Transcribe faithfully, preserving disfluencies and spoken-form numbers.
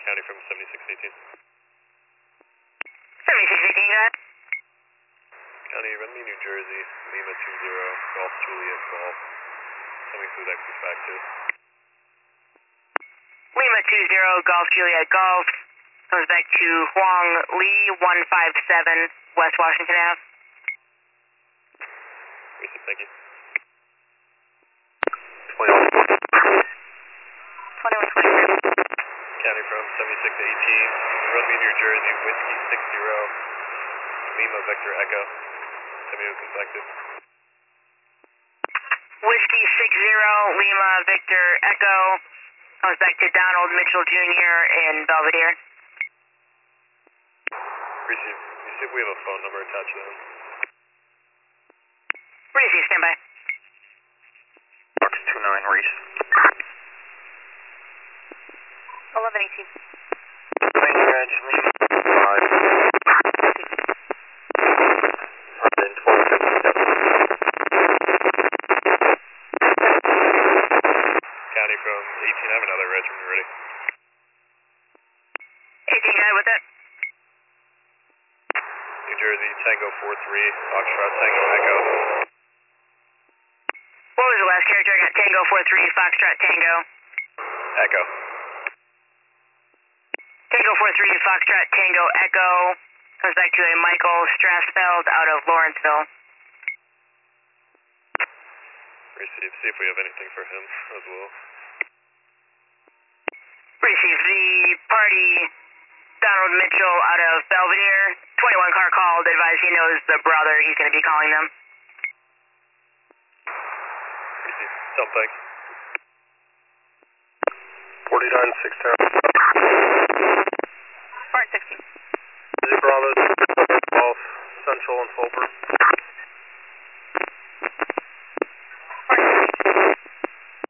County from seventy-six eighteen. seventy-six eighteen, go ahead. County, run me New Jersey, Lima two zero, Golf Juliet Golf. Tell me who that comes back to. Lima two zero, Golf Juliet Golf. Comes back to Huang Lee, one five seven, West Washington Avenue. Receive, thank you. twenty-one twenty-seven. County from seventy-six eighteen. Run me New Jersey, Whiskey six zero, Lima Vector Echo. Tell me who comes back to. Whiskey six zero, Lima Victor Echo. Comes back to Donald Mitchell Junior in Belvedere. Receive. You see if we have a phone number attached to them. Receive, stand by. Box two nine, Reese. eleven eighteen. Wing Reg, Lima five. London twelve fifty-seven. County from eighteen, I have another reg when you're ready. eighteen, go ahead with it. New Jersey, Tango four three, Foxtrot Tango Echo. What was the last character? I got Tango four three, Foxtrot Tango. Echo. Tango four three, Foxtrot Tango Echo. Comes back to a Michael Strassfeld out of Lawrenceville. Receive. See if we have anything for him as well. Receive. The party, Donald Mitchell out of Belvedere. twenty-one car called. Advise he knows the brother. He's going to be calling them. Receive. Something. forty-nine six ten. Barn sixteen. Bravo, Golf, Central and Fulper.